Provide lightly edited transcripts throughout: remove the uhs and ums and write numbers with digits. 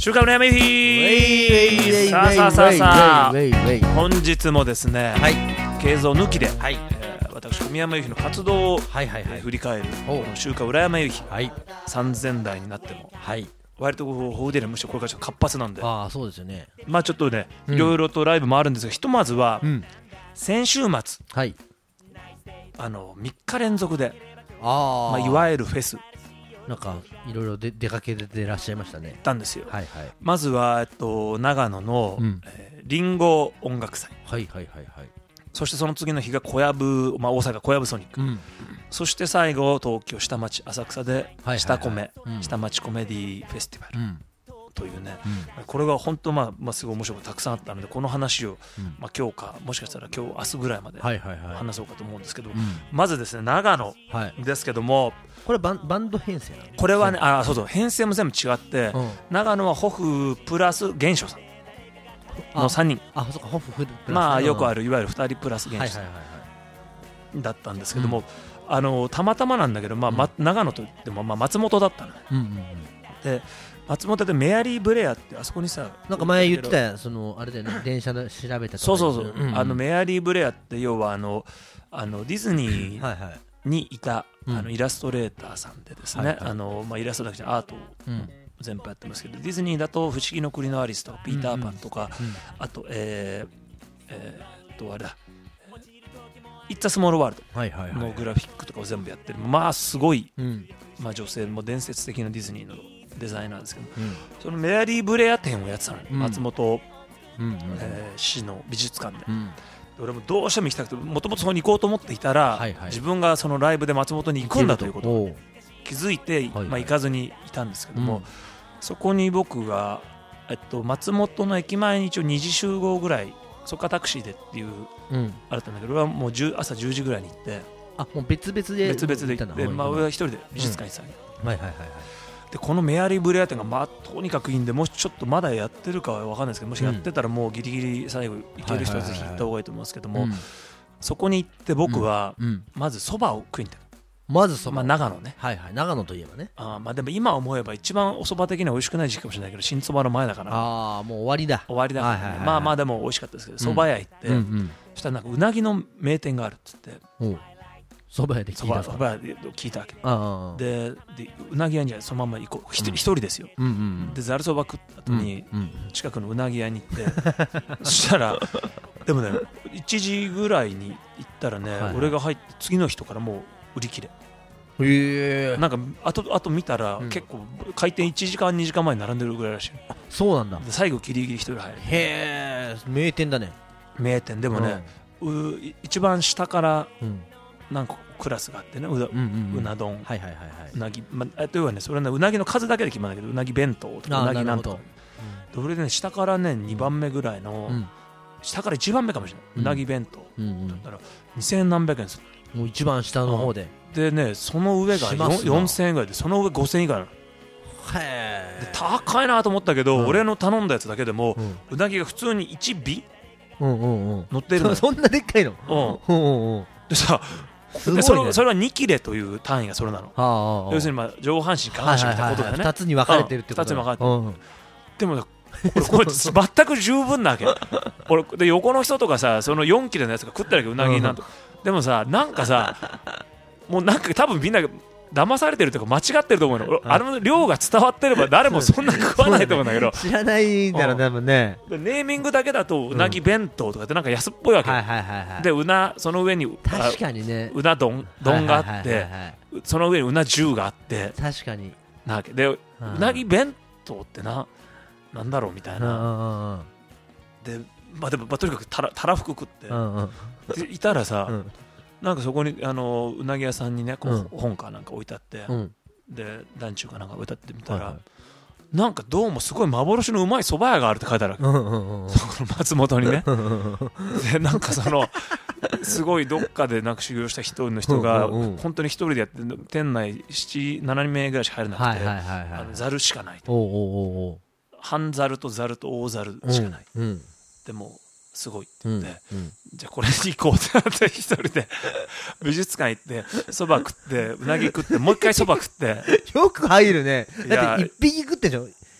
週刊羨まゆきさあ本日もですね、経蔵抜きで、私小宮山由紀の活動を、振り返るこの週刊羨まゆき、3000代になっても、割とこうホーデルむしろこれからちょっと活発なんで、 そうですよね。 まあちょっとね、いろいろとライブもあるんですが、ひとまずは、先週末、3日連続で、いわゆるフェスなんかいろいろ出かけてらっしゃいましたね。 行ったんですよ。まずは、長野の、リンゴ音楽祭、そしてその次の日が小籔、大阪小籔ソニック、そして最後東京下町浅草で下町コメディフェスティバルというね、これが本当すごい面白くたくさんあったので、この話を、今日かもしかしたら今日明日ぐらいまで話そうかと思うんですけど、まずですね長野ですけども、 これバンド編成なの？ これはね、そう編成も全部違って、長野はホフプラス玄翔さんの3人、 そうか、ホフプラス、 よくあるいわゆる2人プラス玄翔さんだったんですけども、たまたまなんだけど、長野といっても松本だったのね。で松本でメアリー・ブレアってあそこにさ、 なんか前言ってたやそのあれだよね、電車で調べたとか。 そうメアリー・ブレアって要はディズニーにいたイラストレーターさんでですね、イラストだけじゃアートを全部やってますけど、ディズニーだと不思議の国のアリスとかピーターパンとか、あとあれだイッツ・ア・スモール・ワールドのグラフィックとかを全部やってる、すごい、女性も伝説的なディズニーのデザイナーですけど、そのメアリー・ブレア展をやってたの、松本市の美術館で。俺もどうしても行きたくて、もともとそこに行こうと思っていたら、自分がそのライブで松本に行くんだということを気づいて、行かずにいたんですけども、そこに僕が、松本の駅前に一応2時集合ぐらい、そこからタクシーでっていう、あったんだけど、俺はもう朝10時ぐらいに行って、 もう別々で行って、俺は一人で美術館に行ってた。でこのメアリー・ブレア展がとにかくいいんで、もしちょっとまだやってるかは分かんないですけど、もしやってたらもうギリギリ最後行ける人はぜひ行った方がいいと思うんですけども、そこに行って僕はまずそばを食いに行った。 まずそば、 長野ね、 長野といえばね。 でも今思えば一番おそば的には美味しくない時期かもしれないけど、新そばの前だから、 もう終わりだからでも美味しかったですけど、そば屋行って、そしたらなんかうなぎの名店があるっつって、 そば屋で聞いたわけで、うなぎ屋にそのまま行こう、一人ですよ。でざるそば食った後に近くのうなぎ屋に行ってそしたらでもね1時ぐらいに行ったらね、俺が入って次の人からもう売り切れ。なんかあと見たら結構開店1時間2時間前に並んでるぐらいらしい。 そうなんだ。 で最後ギリギリ一人入る。 へー、名店だね。 名店でもね、一番下から何個クラスがあってね、うな丼、うなぎ、というかね、それはねうなぎの数だけで決まるんだけど、うなぎ弁当とかうなぎなんとか、それでね下からね2番目ぐらいの、下から1番目かもしれない、うなぎ弁当だったら2000何百円する。 もう一番下の方でね、その上が4000円ぐらいで、その上5000円以下なの。で高いなと思ったけど、俺の頼んだやつだけでもうなぎが普通に1尾乗ってるの。 そんなでっかいの。 でさ、それは2切れという単位がそれなの。要するに上半身下半身みたいなことだよね。 2つに分かれてるってことだ。 2つに分かれてる。でもこれ全く十分なわけ。俺で横の人とかさ、その4切れのやつが食ってるわけ、うなぎなんと。でもさ、なんかさ、もうなんか多分みんな騙されてるとか間違ってると思うの。あの量が伝わってれば誰もそんな食わないと思うんだけど、 知らないんだろうね、多分ね。 ネーミングだけだとうなぎ弁当とかってなんか安っぽいわけ。でその上に確かにね、 うな丼があって、その上にうな重があって、 確かになわけで、うなぎ弁当ってなんだろうみたいな。ででもとにかくたらふく食っていたらさ、なんかそこにうなぎ屋さんにね本かなんか置いてあって、で団中かなんか置いてあってみたら、なんかどうもすごい幻のうまい蕎麦屋があるって書いてあるわけ、そこの松本にね。でなんかすごいどっかでなんか修行した一人の人が本当に一人でやって、店内7、7名ぐらいしか入れなくて、ざるしかないと、半ざるとざると大ざるしかない、でもすごいって言って、じゃあこれに行こうってなって、一人で美術館行ってそば食ってうなぎ食ってもう一回そば食ってよく入るね。だって一匹食ってんじゃん。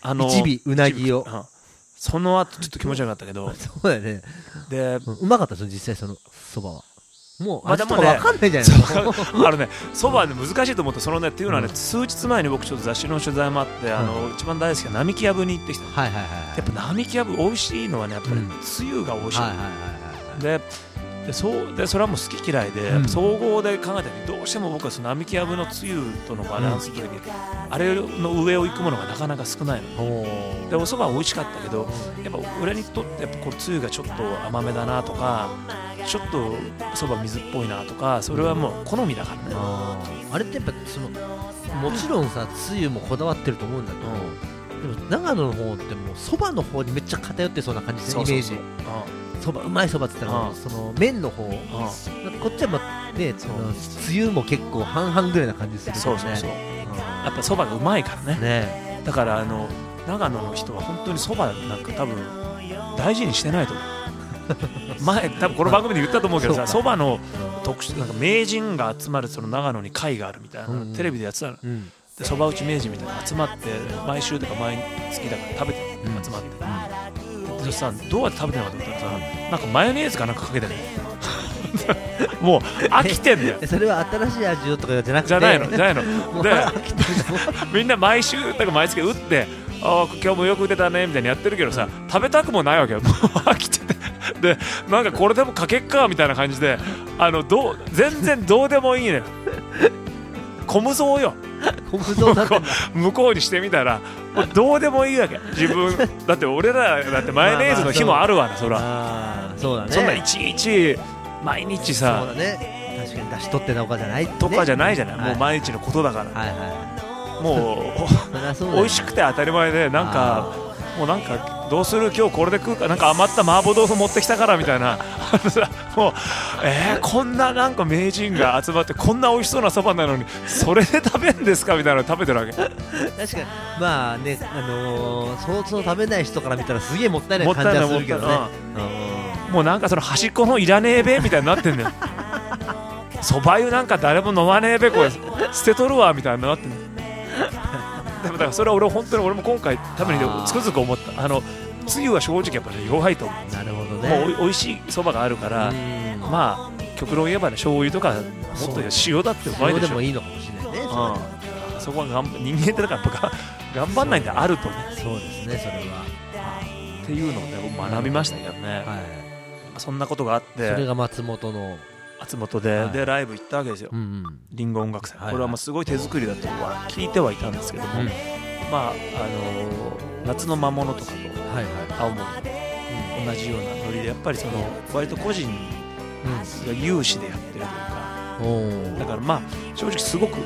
一尾うなぎを、 その後ちょっと気持ち悪かったけどそうだよね。 で、 うまかったですよ実際そのそばは。もうでもね、 分かんないじゃないですか。 そばね難しいと思った。そのねっていうのはね、数日前に僕ちょっと雑誌の取材もあって、一番大好きな並木やぶに行ってきた。やっぱ並木やぶ美味しいのはね、やっぱりつゆが美味しい。でそれはもう好き嫌いで、総合で考えた時どうしても僕はその並木やぶのつゆとのバランスの時に、あれの上を行くものがなかなか少ないので、お蕎麦は美味しかったけど、やっぱ俺にとってやっぱこうつゆがちょっと甘めだなとか、ちょっと蕎麦水っぽいなとか、それはもう好みだからね。 あれってやっぱそのもちろんさつゆもこだわってると思うんだけど、でも長野の方ってもう蕎麦の方にめっちゃ偏ってそうな感じですね、イメージ。うまいそばって言ったらその麺の方、こっちはまあね、そのつゆも結構半々ぐらいな感じするよね。 やっぱそばがうまいからね。だから長野の人は本当にそばなんか多分大事にしてないと思う。前多分この番組で言ったと思うけどさ、そばの特殊なんか名人が集まるその長野に会があるみたいな、テレビでやってたの。でそば打ち名人みたいなの集まって毎週とか毎月だから食べて集まって。そしたらどうやって食べてるのかと思ったらさ、なんかマヨネーズかなんかかけてるもう飽きてんだよ。 それは新しい味をとかじゃなくて、 じゃないのでみんな毎週とか毎月打って、今日もよく打てたねみたいにやってるけどさ、食べたくもないわけよ。もう飽きてて、でなんかこれでもかけっかみたいな感じで、全然どうでもいいのよ。小無双よ。向こうにしてみたらもうどうでもいいわけ。自分だって俺らだってマヨネーズの日もあるわな。そらそうだね。 そんないちいち毎日さ、 そうだね、確かに出し取ってとかじゃないとかじゃないじゃない、もう毎日のことだから、もう美味しくて当たり前で、なんかもうなんかどうする今日これで食うか、なんか余った麻婆豆腐持ってきたからみたいなもうこんななんか名人が集まってこんな美味しそうなそばなのにそれで食べるんですかみたいなの食べてるわけ。 確かにまあね、そうそう食べない人から見たらすげえもったいない感じはするけどね。 もうなんかその端っこのいらねえべみたいになってんだよ。そば湯なんか誰も飲まねえべ、これ捨てとるわみたいになってんだよ。でもだからそれは俺も今回ためにつくづく思った。つゆは正直やっぱり弱いと思う。 なるほどね。 もう美味しいそばがあるから、まあ極論言えばね、醤油とかもっと塩だってうまいでしょ。 塩でもいいのかもしれないね。 そこは人間ってだからやっぱ頑張んないんであるとね。 そうですね、それは。 っていうのをね学びましたけどね。そんなことがあって、 それが松本でライブ行ったわけですよ。リンゴ音楽祭。これはもうすごい手作りだとは聞いてはいたんですけども、まあ夏の魔物とかと青森同じようなノリで、やっぱりその割と個人が有志でやってるというか、だからまあ正直すごく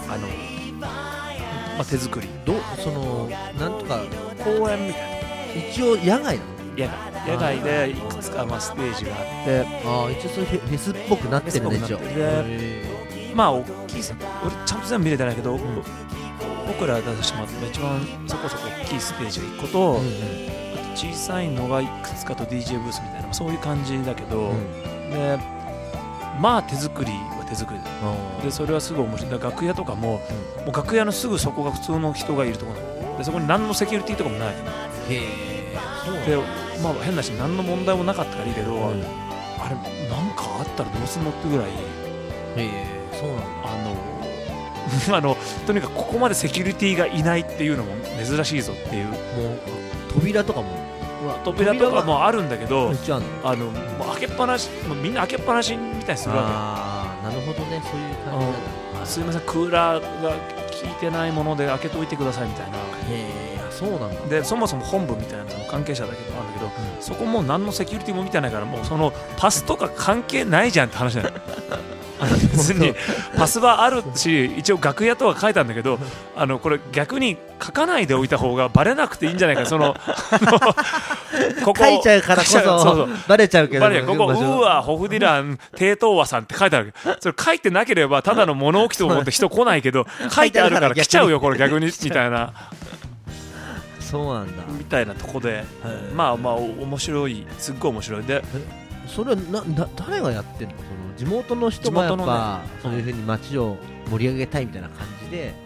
手作り、 そのなんとか公演みたいな、 一応野外なの。 野外でいくつかステージがあって、 一応そういうフェスっぽくなってるね。一応まあ大きい、俺ちゃんと全部見れてないけど、僕ら出させてもらった一番そこそこ大きいステージが1個と、あと小さいのがいくつかと DJ ブースみたいな、そういう感じだけど、でまあ手作りは手作りで、それはすごい面白い。楽屋とかも、もう楽屋のすぐそこが普通の人がいるところで、そこに何のセキュリティとかもない。でまあ変なし何の問題もなかったからいいけど、あれなんかあったらどうすんのってぐらい、 そうなんだ。 とにかくここまでセキュリティがいないっていうのも珍しいぞっていう。もう扉とかもあるんだけど、もう開けっぱなし、みんな開けっぱなしみたいにするわけ。なるほどね、そういう感じなんだ。 すいません、クーラーが効いてないもので開けといてくださいみたいな。 そうなんだ。 でそもそも本部みたいなその関係者だけどあるんだけど、そこも何のセキュリティも見てないから、もうそのパスとか関係ないじゃんって話だよ。別にパスはあるし、一応楽屋とは書いたんだけど、これ逆に書かないでおいた方がバレなくていいんじゃないか。ここ書いちゃうからこそバレちゃうけど、 ここウーアホフディランテイトーワさんって書いてある。それ書いてなければただの物置と思って人来ないけど、書いてあるから来ちゃうよこれ逆にみたいな。 そうなんだみたいなとこで、まあ面白い、すっごい面白い。でそれは誰がやってんの？その地元の人がやっぱそういう風に街を盛り上げたいみたいな感じで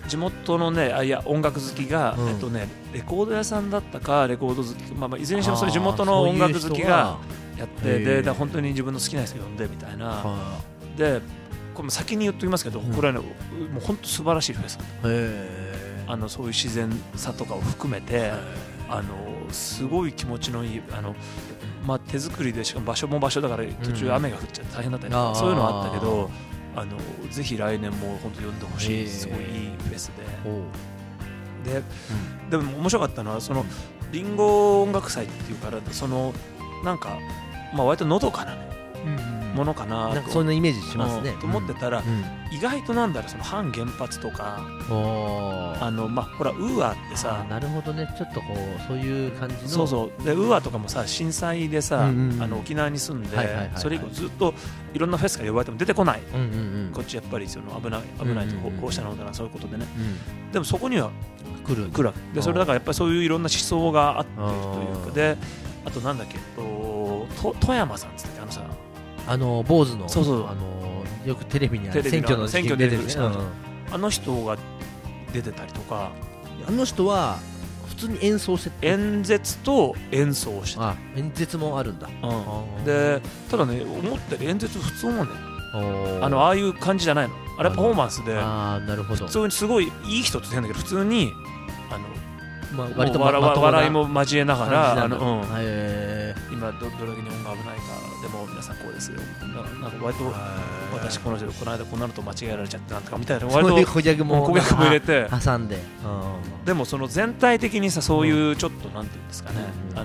地元のね音楽好きが、レコード屋さんだったかレコード好き、いずれにしてもそういう地元の音楽好きがやってで本当に自分の好きな人呼んでみたいなでこれも先に言っときますけど、これはねもう本当素晴らしいフェスそういう自然さとかを含めてすごい気持ちのいい手作りでしかも場所も場所だから途中雨が降っちゃって大変だったりとか、そういうのはあったけどぜひ来年も本当呼んでほしいすごいいいフェスででも面白かったのはそのリンゴ音楽祭っていうからなんか割とのどかなものかななんかそんなイメージしますねと思ってたら意外とその反原発とかほらウーアってさなるほどねちょっとこうそういう感じのそうでウーアとかもさ震災でさ沖縄に住んでそれ以降ずっといろんなフェスから呼ばれても出てこないこっちやっぱりその危ないと放射能だなそういうことでねでもそこには来るでそれだからやっぱりそういういろんな思想があってというかであとなんだっけ富山さんっつって坊主のそうよくテレビに選挙の時期に出てるあの人が出てたりとかあの人は普通に演奏して演説と演奏をして演説もあるんだでただね思ったより演説普通もねああいう感じじゃないのあれパフォーマンスで普通にすごいいい人って言うんだけど普通に割と笑いも交えながら今どれだけ日本が危ないかでも皆さんこうですよなんか割と私この人この間こんなのと間違えられちゃってなんとかみたいな割と顧客も入れて挟んででもその全体的にさそういうちょっとなんていうんですかね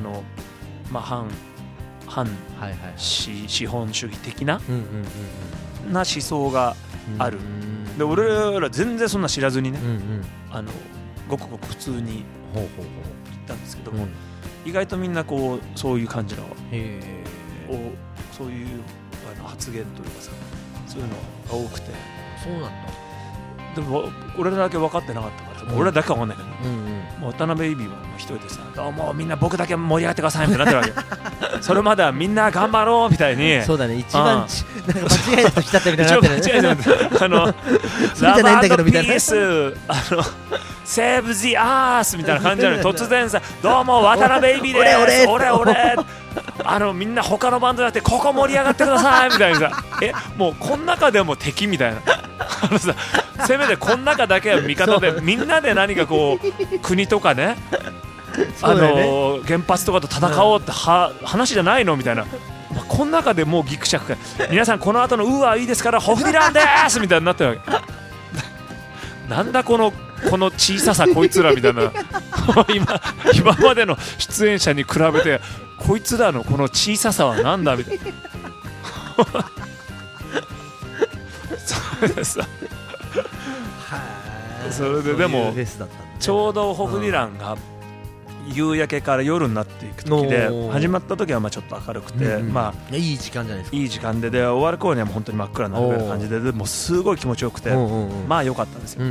反資本主義的な思想があるで俺ら全然そんな知らずにねごくごく普通に言ったんですけども意外とみんなこうそういう感じのそういう発言というかさそういうのが多くてそうなんだでも俺らだけ分かってなかったから俺らだけは分かんないけど渡辺イビは一人でさどうもみんな僕だけ盛り上がってくださいみたいになってるわけそれまではみんな頑張ろうみたいにそうだね一番なんか間違えた人だったみたいになってる一番間違えたそうじゃないんだけどみたいなラブ&ピースセーブ・ジ・アースみたいな感じなのに突然さどうも渡辺イビです俺みんな他のバンドやってここ盛り上がってくださいみたいなさもうこの中でも敵みたいなさせめてこの中だけは味方でみんなで何かこう国とかね原発とかと戦おうって話じゃないのみたいなこの中でもうギクシャク皆さんこの後のうわいいですからホフディランですみたいになってるわけなんだこの小ささこいつらみたいな今までの出演者に比べてこいつらのこの小ささはなんだみたいなそれでさそれででもちょうどホフディランが夕焼けから夜になっていく時で始まった時はちょっと明るくていい時間じゃないですかいい時間で終わる頃にはもう本当に真っ暗になるぐらいの感じでもうすごい気持ちよくて良かったんですよ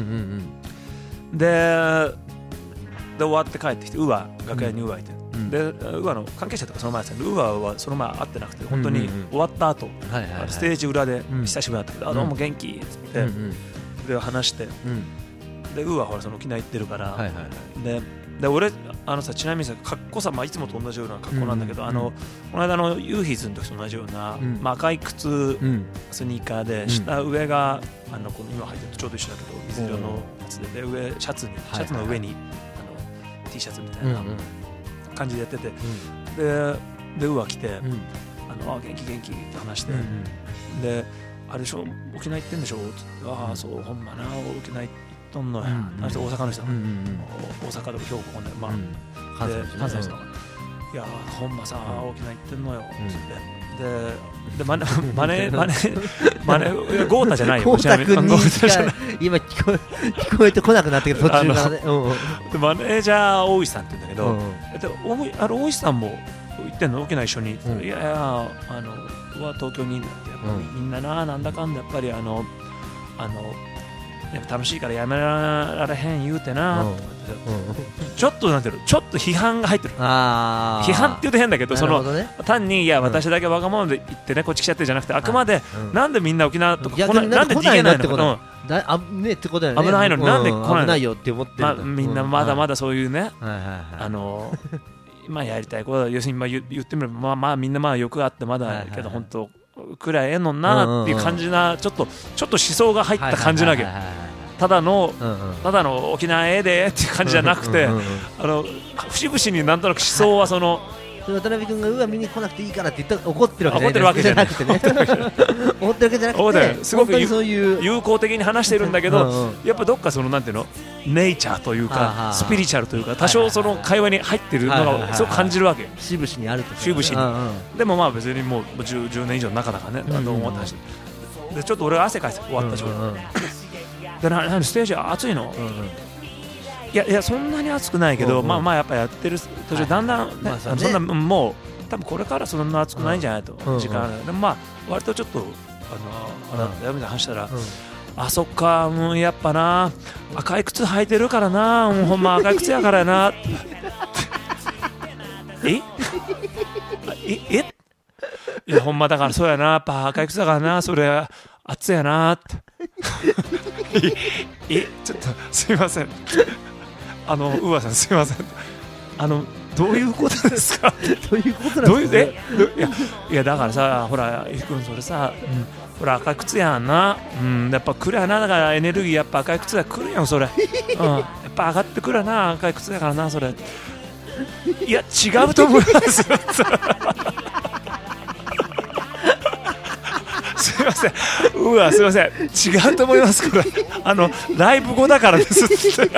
で終わって帰ってきて楽屋にウーアいてでウーアの関係者とかその前ですけどウーアはその前会ってなくて本当に終わった後ステージ裏で久しぶりだったけどどうも元気っつってで話してでウーアはほらその沖縄行ってるからで俺ちなみにさ格好さいつもと同じような格好なんだけどこの間ユーヒーズの時と同じような赤い靴スニーカーで下上がこの今履いてるとちょうど一緒だけど水色のやつで上シャツの上にT シャツみたいな感じでやっててでウーア来て元気って話してであれでしょ沖縄行ってんでしょってそうほんまな沖縄行とんのや大阪の人大阪とか兵庫こんな関西の人いやほんまさ沖縄行ってんのよでマネゴータじゃないよゴータ君に今聞こえてこなくなってけど途中からねマネージャー大石さんって言うんだけど大石さんも行ってんの沖縄一緒にいや東京にいるんだってやっぱりみんななんだかんだやっぱりやっぱ楽しいからやめられへん言うてな、ちょっとなんていうの、ちょっと批判が入ってる。批判って言うと変だけど、その単にいや私だけ若者で行ってねこっち来ちゃってじゃなくて、あくまでなんでみんな沖縄とかなんで逃げないの、 ねってことだよね。 危ないのになんで来ないの、 危ないよって思ってるんだ。 みんなまだまだそういうね、まあやりたいことは要するに言ってみればまあみんなまあ欲があってまだけど本当くらいええのなっていう感じな、ちょっと思想が入った感じなわけ。ただの沖縄ええでっていう感じじゃなくて、節々になんとなく思想はその渡辺君が見に来なくていいからって言った怒ってるわけじゃなくてね、怒ってるわけじゃなくて、 すごく友好的に話してるんだけど、やっぱどっかそのなんていうの、ネイチャーというかスピリチュアルというか多少その会話に入ってるのがすごく感じるわけ。 節々にあると。 節々に。でもまあ別にもう10年以上の中だからね、だと思ったし、でちょっと俺が汗かいて終わったし、でステージ暑いの。いやそんなに暑くないけど、まあやっぱやってる途中だんだんそんなもう多分これからそんな暑くないんじゃないと時間ある。でもまあ割とちょっとヤミが話したら、あそっかやっぱな赤い靴履いてるからな、ほんま赤い靴やからやなえいやほんまだからそうやな、やっぱ赤い靴だからな、それ暑やなってちょっとすいません、ウーアさんすいません、どういうことですかどういうことなんですか。 いやだからさ、ほらゆきくんそれさ、ほら赤い靴やんな、やっぱ来るやな、だからエネルギーやっぱ赤い靴だ来るやんそれ、やっぱ上がってくるやな赤い靴だからなそれ、いや違うと思いますよすいません、すいません、違うと思います、これライブ後だからですって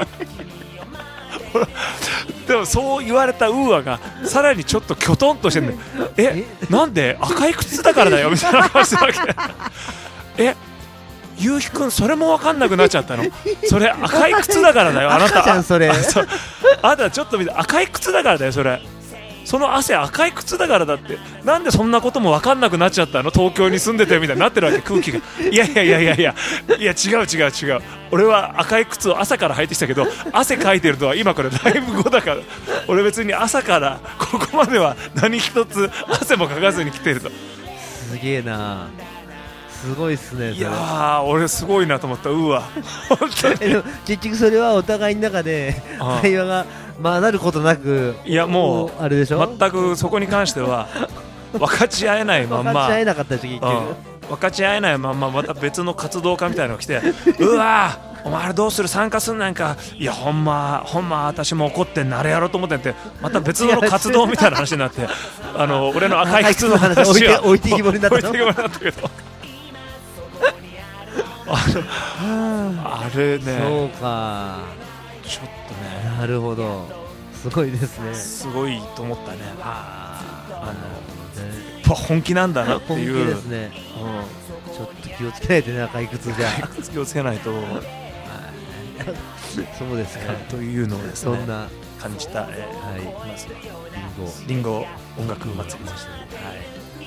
でもそう言われたがさらにちょっときょとんとしてるね。なんで赤い靴だからだよみたいな感じだけゆうひくんそれも分かんなくなっちゃったの。それ赤い靴だからだよあなた。 赤じゃんそれ。 あなたちょっと見て、赤い靴だからだよそれ。その汗赤い靴だからだって、なんでそんなことも分かんなくなっちゃったの、東京に住んでてみたいになってるわけ、空気が。いや違う、俺は赤い靴を朝から履いてきたけど、汗かいてるのは今これライブ後だから、俺別に朝からここまでは何一つ汗もかかずに来てると。 すげえな、すごいっすね。 いやー俺すごいなと思った。本当に結局それはお互いの中で会話が混ざることなく、 いやもうあれでしょ、 全くそこに関しては分かち合えないまんま分かち合えなかったし、結局分かち合えないまんままた別の活動家みたいなのが来てお前あれどうする、参加すんなんか、いやほんま私も怒ってんな、あれやろうと思ってんって、また別の活動みたいな話になって俺の赤い靴の話は置いてきぼりになったのけどあれね、 そうか、 ちょっとね、 なるほど、すごいですね、 すごいと思ったね。本気なんだなっていう。 本気ですね。ちょっと気をつけないとね、赤い靴じゃ気をつけないとそうですか、 というのをですね、 そんな感じた、 まずリンゴ音楽祭りでした。